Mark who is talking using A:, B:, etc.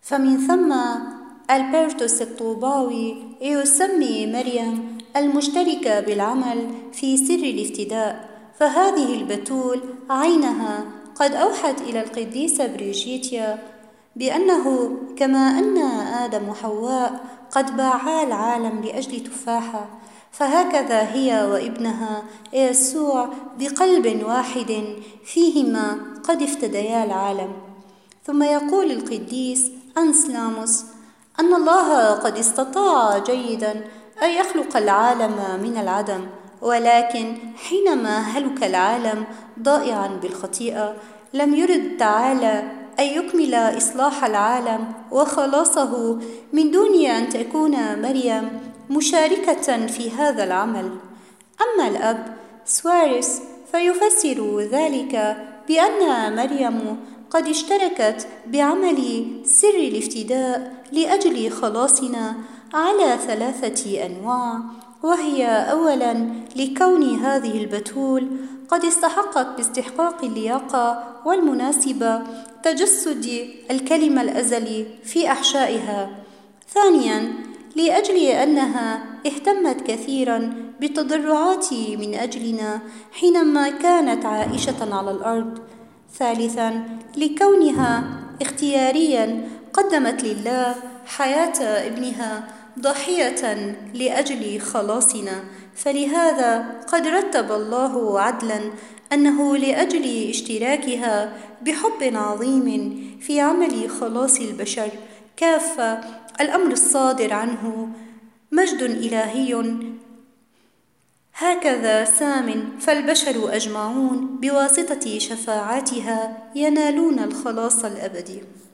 A: فمن ثم ألبرتوس الطوباوي يسمي مريم المشتركة بالعمل في سر الافتداء، فهذه البتول عينها قد أوحت إلى القديسة بريجيتيا بأنه كما أن آدم وحواء قد باعا العالم لأجل تفاحة، فهكذا هي وابنها يسوع بقلب واحد فيهما قد افتديا العالم. ثم يقول القديس أنسلاموس أن الله قد استطاع جيدا أن يخلق العالم من العدم، ولكن حينما هلك العالم ضائعا بالخطيئة لم يرد تعالى أن يكمل إصلاح العالم وخلاصه من دون أن تكون مريم مشاركة في هذا العمل. أما الأب سواريس فيفسر ذلك بأن مريم قد اشتركت بعمل سر الافتداء لأجل خلاصنا على 3 أنواع، وهي أولاً لكون هذه البتول قد استحقت باستحقاق اللياقة والمناسبة تجسد الكلمة الأزلي في أحشائها. ثانياً لأجل أنها اهتمت كثيراً بالتضرعات من أجلنا حينما كانت عائشة على الأرض. ثالثاً لكونها اختيارياً قدمت لله حياة ابنها ضحية لأجل خلاصنا، فلهذا قد رتب الله عدلاً أنه لأجل اشتراكها بحب عظيم في عمل خلاص البشر كافة الأمر الصادر عنه مجد إلهي هكذا سام، فالبشر أجمعون بواسطة شفاعتها ينالون الخلاص الأبدي.